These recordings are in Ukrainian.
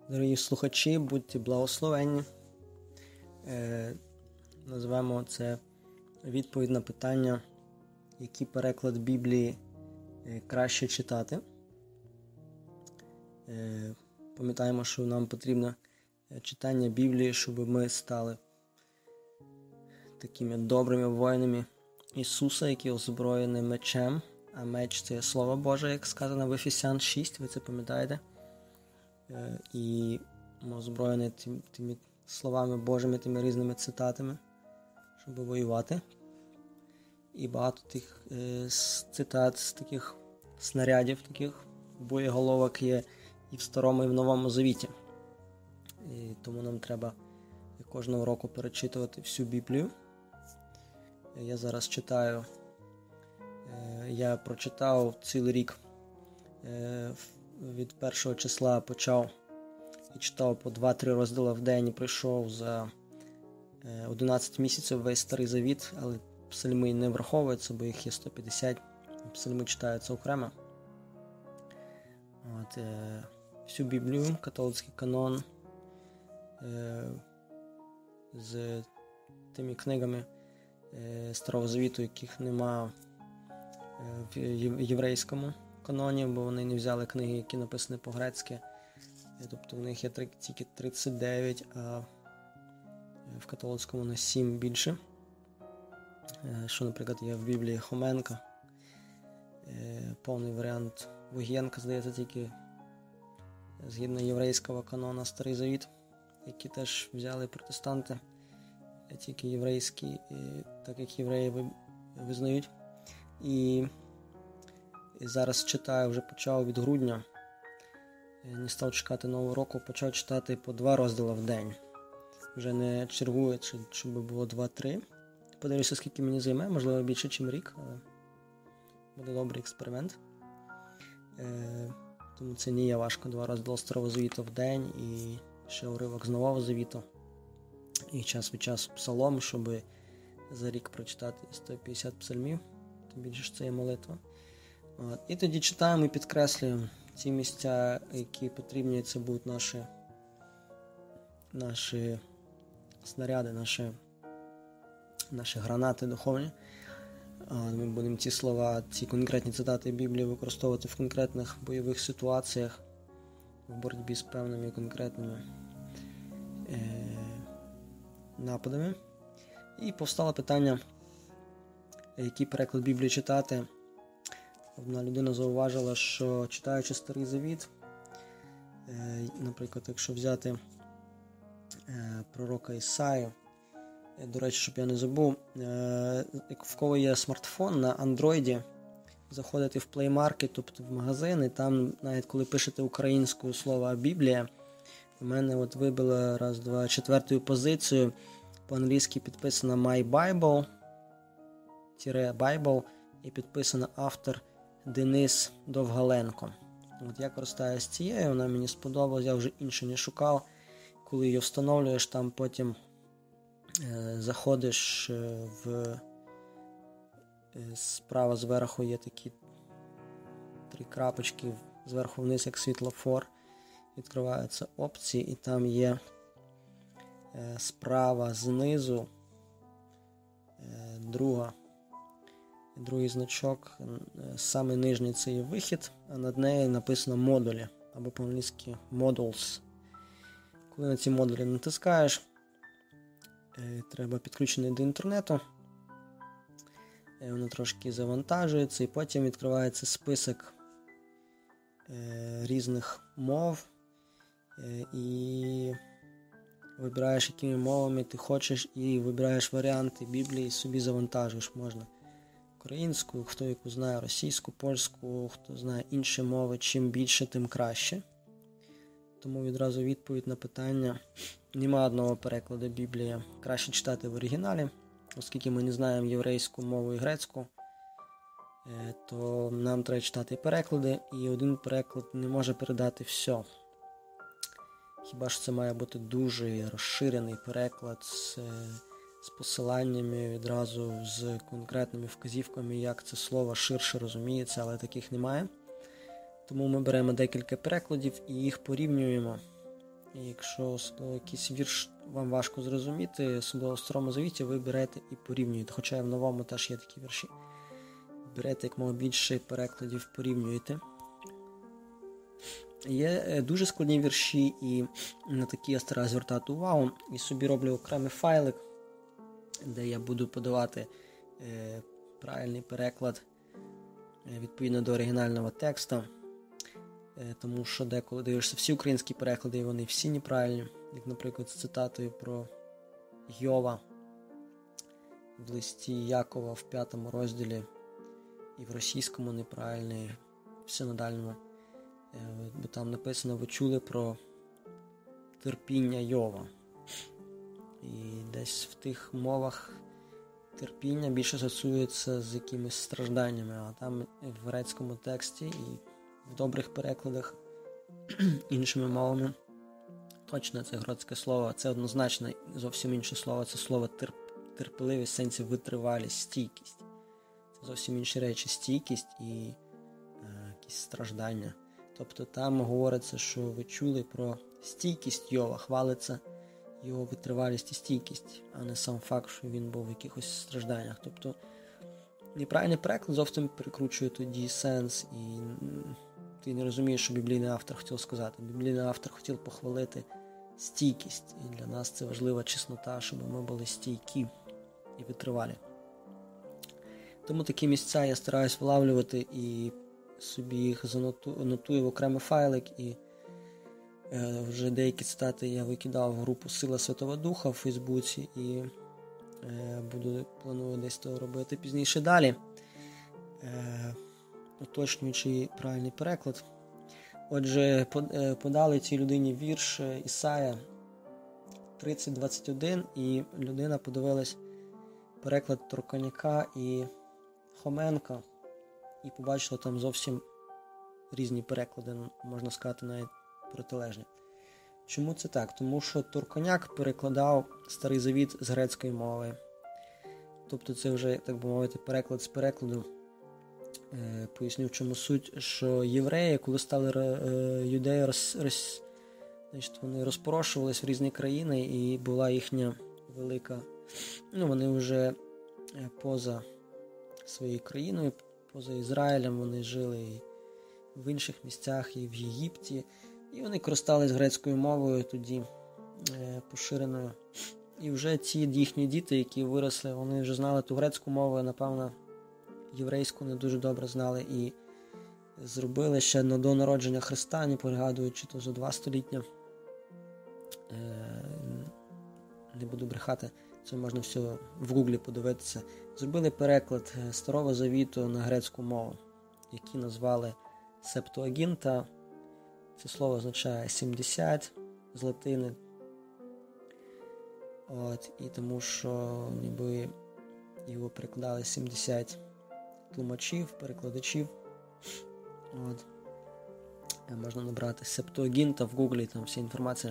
Дорогі слухачі, будьте благословенні. Назвемо це відповідь на питання, який переклад Біблії краще читати. Пам'ятаємо, що нам потрібно читання Біблії, щоб ми стали такими добрими воїнами Ісуса, які озброєні мечем. А меч – це Слово Боже, як сказано в Ефесян 6, ви це пам'ятаєте. І ми озброєні тими словами Божими, тими різними цитатами, щоб воювати. І багато тих цитат з таких снарядів, таких боєголовок є і в Старому, і в Новому Завіті. І тому нам треба кожного року перечитувати всю Біблію. Я зараз читаю, я прочитав цілий рік, від першого числа почав і читав по 2-3 розділи в день і пройшов за 11 місяців весь Старий Завіт, але псальми не враховуються, бо їх є 150, псальми читаються окремо. Всю Біблію, католицький канон, з тими книгами Старого Завіту, яких нема в єврейському каноні, бо вони не взяли книги, які написані по-грецьки. Тобто в них є тільки 39, а в католицькому на 7 більше. Що, наприклад, є в Біблії Хоменка. Повний варіант Вогієнка, здається, тільки згідно єврейського канона Старий Завіт, які теж взяли протестанти, тільки єврейські, так як євреї визнають. І зараз читаю, вже почав від грудня, не став чекати Нового року, почав читати по 2 розділи в день. Вже не чергую, щоб було 2-3. Подивлюся, скільки мені займе, можливо більше, ніж рік, але буде добрий експеримент. Тому це не є важко, 2 розділи Старого Завіту в день і ще уривок з Нового Завіту. І час від часу псалом, щоб за рік прочитати 150 псальмів, тим більше ж це є молитва. І тоді читаємо і підкреслюємо ті місця, які потрібні, це будуть наші снаряди, наші гранати духовні. Ми будемо ці слова, ці конкретні цитати Біблії використовувати в конкретних бойових ситуаціях, в боротьбі з певними конкретними нападами. І повстало питання, який переклад Біблії читати. Одна людина зауважила, що читаючи Старий Завіт, наприклад, якщо взяти пророка Ісаю, до речі, щоб я не забув, в кого є смартфон на Android, заходите в Play Market, тобто в магазин, і там навіть коли пишете українською слово Біблія, у мене от вибило 4-ю позицію, по-англійськи підписано My Bible, і підписано автор Денис Довгаленко. От я користаюсь цією, вона мені сподобалась, я вже інше не шукав. Коли її встановлюєш, там потім заходиш справа зверху є такі 3 крапочки, зверху вниз як світлофор, відкриваються опції, і там є справа знизу другий значок, саме нижній це є вихід, а над нею написано модулі, або по-англійськи modules. Коли на ці модулі натискаєш, треба підключений до інтернету, воно трошки завантажується, і потім відкривається список різних мов, і вибираєш, якими мовами ти хочеш, і вибираєш варіанти Біблії, собі завантажуєш. Можна українську, хто яку знає, російську, польську, хто знає інші мови, чим більше, тим краще. Тому відразу відповідь на питання. Нема одного перекладу Біблії. Краще читати в оригіналі, оскільки ми не знаємо єврейську мову і грецьку, то нам треба читати переклади, і один переклад не може передати все. Хіба ж це має бути дуже розширений переклад з посиланнями, відразу з конкретними вказівками, як це слово ширше розуміється, але таких немає. Тому ми беремо декілька перекладів і їх порівнюємо. І якщо якийсь вірш вам важко зрозуміти, особливо в Старому Завіті, ви берете і порівнюєте. Хоча і в Новому теж є такі вірші. Берете як мога більше перекладів, порівнюєте. Є дуже складні вірші, і на такі я стараюсь звертати увагу. І собі роблю окремий файлик, де я буду подавати правильний переклад відповідно до оригінального тексту. Тому що деколи дивишся всі українські переклади, і вони всі неправильні. Як, наприклад, з цитатою про Йова в листі Якова в 5 розділі, і в російському неправильний, в синодальному. Бо там написано: ви чули про терпіння Йова. І десь в тих мовах терпіння більше асоціюється з якимись стражданнями, а там в грецькому тексті і в добрих перекладах іншими мовами точно це грецьке слово, це однозначно зовсім інше слово, це слово терпеливість, в сенсі витривалість, стійкість. Це зовсім інші речі, стійкість і якісь страждання. Тобто там говориться, що ви чули про стійкість Йова, хвалиться його витривалість і стійкість, а не сам факт, що він був в якихось стражданнях. Тобто неправильний переклад зовсім перекручує тоді сенс, і ти не розумієш, що біблійний автор хотів сказати. Біблійний автор хотів похвалити стійкість, і для нас це важлива чеснота, щоб ми були стійкі і витривалі. Тому такі місця я стараюсь вилавлювати і собі їх занотую в окремий файлик, і вже деякі цитати я викидав в групу «Сила Святого Духа» в Фейсбуці, і планую десь то робити пізніше далі, уточнюючи правильний переклад. Отже, подали цій людині вірш Ісая 30:21, і людина подивилась переклад Торконяка і Хоменка, і побачила там зовсім різні переклади, можна сказати, навіть протилежні. Чому це так? Тому що Торконяк перекладав Старий Завіт з грецької мови. Тобто це вже, так би мовити, переклад з перекладу. Поясню, в чому суть, що євреї, коли стали юдеї, вони розпорошувались в різні країни, і була їхня велика... вони вже поза своєю країною, поза Ізраїлем, вони жили і в інших місцях, і в Єгипті. І вони користались грецькою мовою тоді поширеною. І вже ці їхні діти, які виросли, вони вже знали ту грецьку мову, напевно, єврейську не дуже добре знали. І зробили ще до народження Христа, не пригадуючи, то за 2 століття. Не буду брехати, це можна все в гуглі подивитися. Зробили переклад Старого Завіту на грецьку мову, який назвали Септуагінта. Це слово означає 70 з латини. І тому що ніби його перекладали 70 тлумачів, перекладачів. Можна набрати Септуагінта в гуглі, там вся інформація.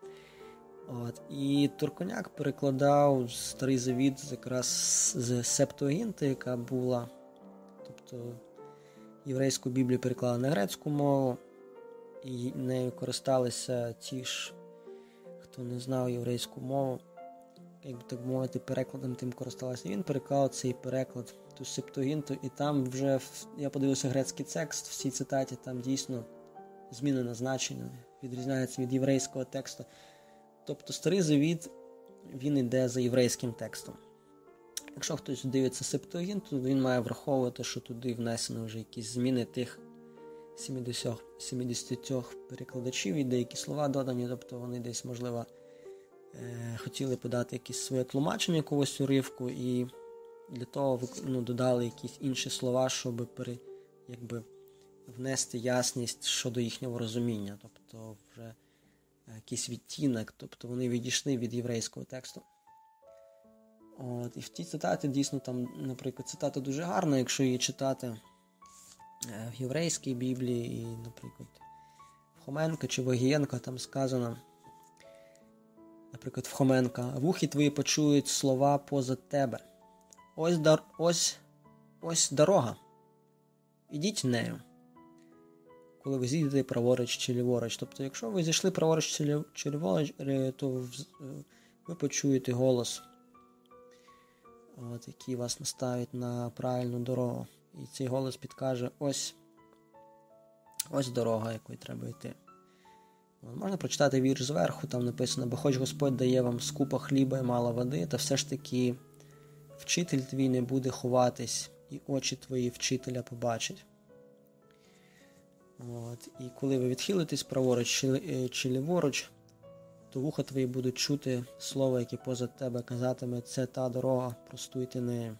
І Торконяк перекладав Старий Завіт якраз з Септуагінти, яка була, тобто єврейську Біблію переклали на грецьку мову, і нею користалися ті ж, хто не знав єврейську мову, як би так мовити, перекладом тим користалися. Він переклав цей переклад, ту Септуагінту, і там вже, я подивився грецький текст, в цій цитаті там дійсно змінене значення, відрізняється від єврейського тексту. Тобто Старий Завіт, він йде за єврейським текстом. Якщо хтось дивиться Септуагінту, то він має враховувати, що туди внесено вже якісь зміни тих 70 перекладачів, і деякі слова додані, тобто вони десь, можливо, хотіли подати якісь своє тлумачення якогось уривку, і для того додали якісь інші слова, щоб внести ясність щодо їхнього розуміння, тобто вже якийсь відтінок, тобто вони відійшли від єврейського тексту. І в тій цитаті дійсно там, наприклад, цитата дуже гарна, якщо її читати в єврейській Біблії, і, наприклад, в Хоменка чи Вогієнка там сказано, наприклад, в Хоменка: «Вухи твої почують слова поза тебе. Ось дорога. Ідіть нею. коли ви зійдете праворуч чи ліворуч. Тобто, якщо ви зійшли праворуч чи ліворуч, то ви почуєте голос, який вас наставить на правильну дорогу. І цей голос підкаже, ось дорога, якою треба йти. Можна прочитати вірш зверху, там написано, бо хоч Господь дає вам скупа хліба і мало води, та все ж таки вчитель твій не буде ховатись, і очі твої вчителя побачать. І коли ви відхилитесь праворуч чи ліворуч, то вуха твої будуть чути слово, яке позад тебе казатиме, це та дорога, простуйте нею.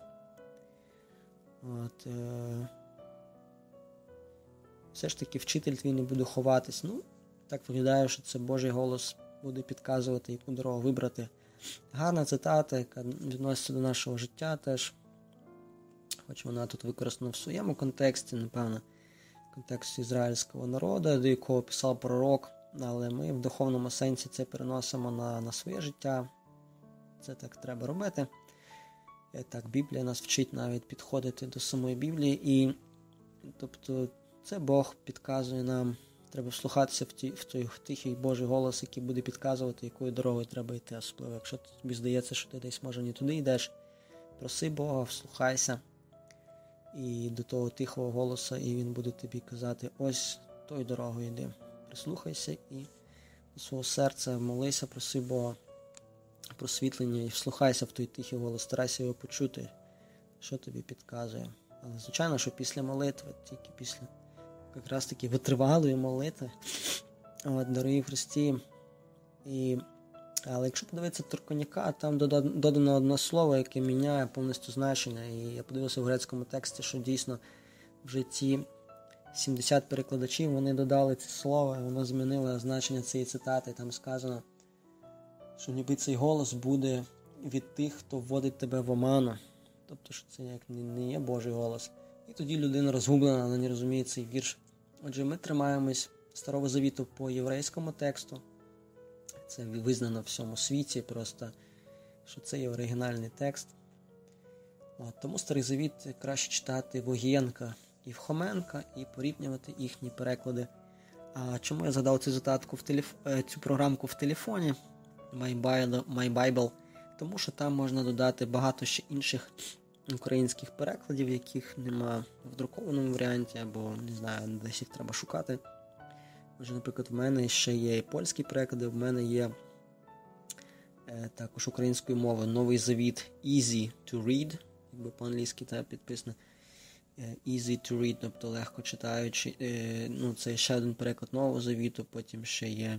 Все ж таки вчитель твій не буде ховатись. Так виглядає, що це Божий голос буде підказувати, яку дорогу вибрати. Гарна цитата, яка відноситься до нашого життя теж. Хоч вона тут використана в своєму контексті, напевно, в контексті ізраїльського народу, до якого писав пророк. Але ми в духовному сенсі це переносимо на своє життя. Це так треба робити. Так, Біблія нас вчить навіть підходити до самої Біблії. І, тобто, це Бог підказує нам. Треба вслухатися в той тихий Божий голос, який буде підказувати, якою дорогою треба йти. Особливо, якщо тобі здається, що ти десь, може, не туди йдеш, проси Бога, вслухайся і до того тихого голосу, і Він буде тобі казати, ось тою дорогою йди. Прислухайся і до свого серця молися, проси Бога просвітлення і вслухайся в той тихий голос, старайся його почути, що тобі підказує. Але, звичайно, що після молитви, тільки після якраз таки витривалої молитви, дорогі Христі. Але якщо подивитися Торконяка, там додано одне слово, яке міняє повністю значення. І я подивився в грецькому тексті, що дійсно в житті 70 перекладачів, вони додали це слово, і воно змінило значення цієї цитати. Там сказано, що ніби цей голос буде від тих, хто вводить тебе в оману. Тобто, що це як не є Божий голос. І тоді людина розгублена, вона не розуміє цей вірш. Отже, ми тримаємось Старого Завіту по єврейському тексту. Це визнано в всьому світі, просто, що це є оригінальний текст. Тому Старий Завіт краще читати Вогієнка і Вхоменка і порівнювати їхні переклади. А чому я згадав цю задатку цю програмку в телефоні My Bible? Тому що там можна додати багато ще інших українських перекладів, яких нема в друкованому варіанті, або, не знаю, десь їх треба шукати. Отже, наприклад, в мене ще є і польські переклади, в мене є також українською мовою Новий Завіт Easy to Read, якби по-англійськи так підписано. Easy to Read, тобто легко читаючи. Це ще один переклад Нового Завіту, потім ще є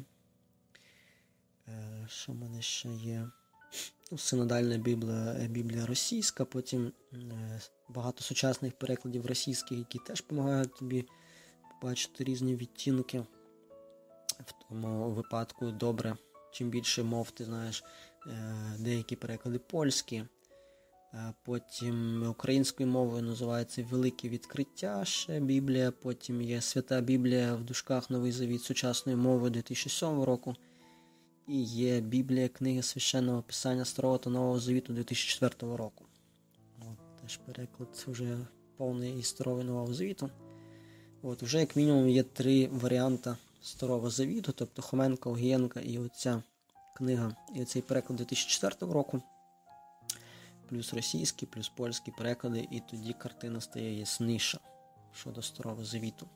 що в мене ще є? Синодальна Біблія російська, потім багато сучасних перекладів російських, які теж допомагають тобі побачити різні відтінки. В тому випадку добре, чим більше мов ти знаєш, деякі переклади польські, потім українською мовою називається Велике відкриття ще Біблія, потім є Свята Біблія в дужках Новий Завіт сучасною мовою 2007 року. І є Біблія, книги Священного Писання Старого та Нового Завіту 2004 року. Теж переклад вже повний із Старого і Нового Завіту. Вже як мінімум є 3 варіанти Старого Завіту, тобто Хоменка, Огієнка і оця книга, і оцей переклад 2004 року. Плюс російські, плюс польські переклади, і тоді картина стає ясніша щодо Старого Завіту.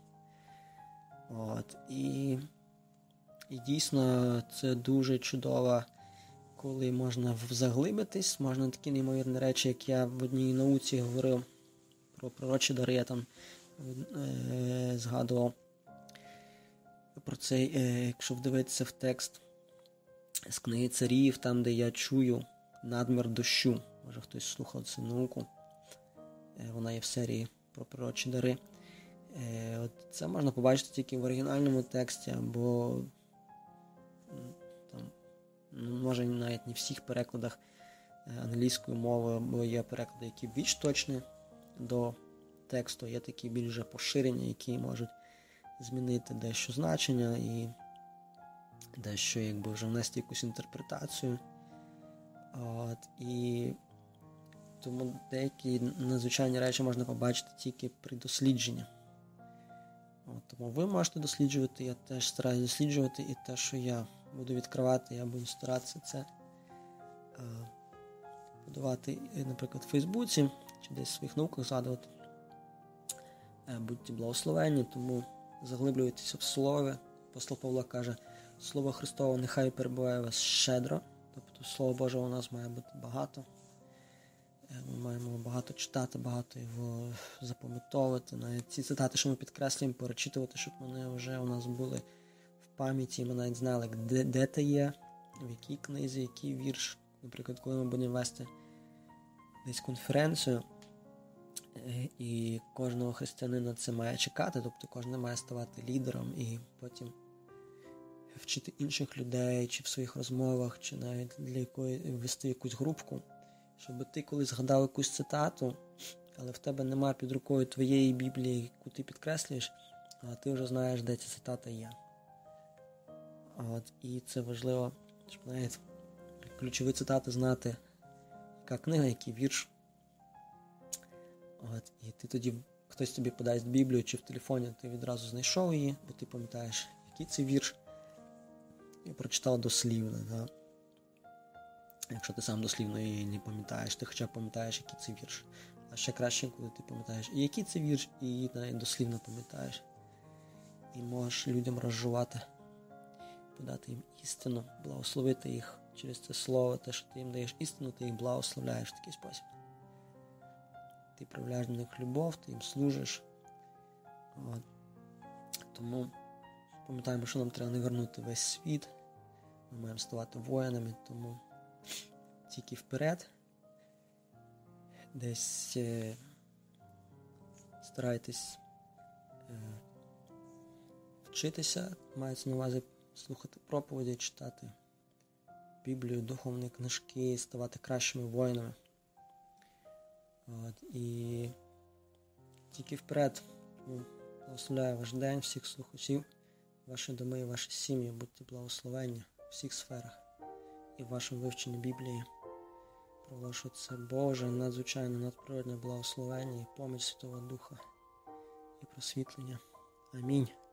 І дійсно це дуже чудово, коли можна заглибитись, можна такі неймовірні речі, як я в одній науці говорив про пророчі дари, я там згадував про це, якщо вдивитися в текст з книги Царів, там, де я чую надмір дощу. Може хтось слухав цю науку. Вона є в серії про пророчі дари. Це можна побачити тільки в оригінальному тексті, або там, може навіть не в всіх перекладах англійською мовою, бо є переклади, які більш точні до тексту, є такі більш поширені, які можуть змінити дещо значення і дещо якби вже внести якусь інтерпретацію. І тому деякі надзвичайні речі можна побачити тільки при дослідженні. Тому ви можете досліджувати, я теж стараюся досліджувати, і те, що я буду відкривати, я буду старатися це подавати, наприклад, в Фейсбуці, чи десь в своїх науках згадувати. Будьте благословенні, тому заглиблюйтеся в слові. Апостол Павло каже, Слово Христово нехай перебуває у вас щедро. Тобто Слово Боже у нас має бути багато. Ми маємо багато читати, багато його запам'ятовувати. Навіть ці цитати, що ми підкреслюємо, перечитувати, щоб вони вже у нас були в пам'яті. Ми навіть знали, де те є, в якій книзі, який вірш. Наприклад, коли ми будемо вести десь конференцію, і кожного християнина це має чекати, тобто кожен має ставати лідером і потім вчити інших людей, чи в своїх розмовах, чи навіть для якої вести якусь групку, щоб ти колись згадав якусь цитату, але в тебе немає під рукою твоєї Біблії, яку ти підкреслюєш, а ти вже знаєш, де ця цитата є. І це важливо, щоб навіть ключові цитати знати, яка книга, який вірш. І ти тоді, хтось тобі подасть Біблію чи в телефоні, ти відразу знайшов її, бо ти пам'ятаєш, який це вірш, і прочитав дослівно. Да? Якщо ти сам дослівно її не пам'ятаєш, ти хоча б пам'ятаєш, який це вірш. А ще краще, коли ти пам'ятаєш і який це вірш, і навіть дослівно пам'ятаєш. І можеш людям розжувати, подати їм істину, благословити їх через це слово, те, що ти їм даєш істину, ти їх благословляєш в такий спосіб. Ти проявляєш до них любов, ти їм служиш. Тому пам'ятаємо, що нам треба не вернути весь світ. Ми маємо ставати воїнами, тому тільки вперед. Десь старайтесь вчитися, мається на увазі слухати проповіді, читати Біблію, духовні книжки, ставати кращими воїнами. І тільки вперед. Благословляю ваш день, всіх слухачів, ваші доми, ваші сім'ї. Будьте благословенні в всіх сферах і в вашому вивченні Біблії. Проголошу це Боже, надзвичайно надприродне благословення і поміч Святого Духа і просвітлення. Амінь.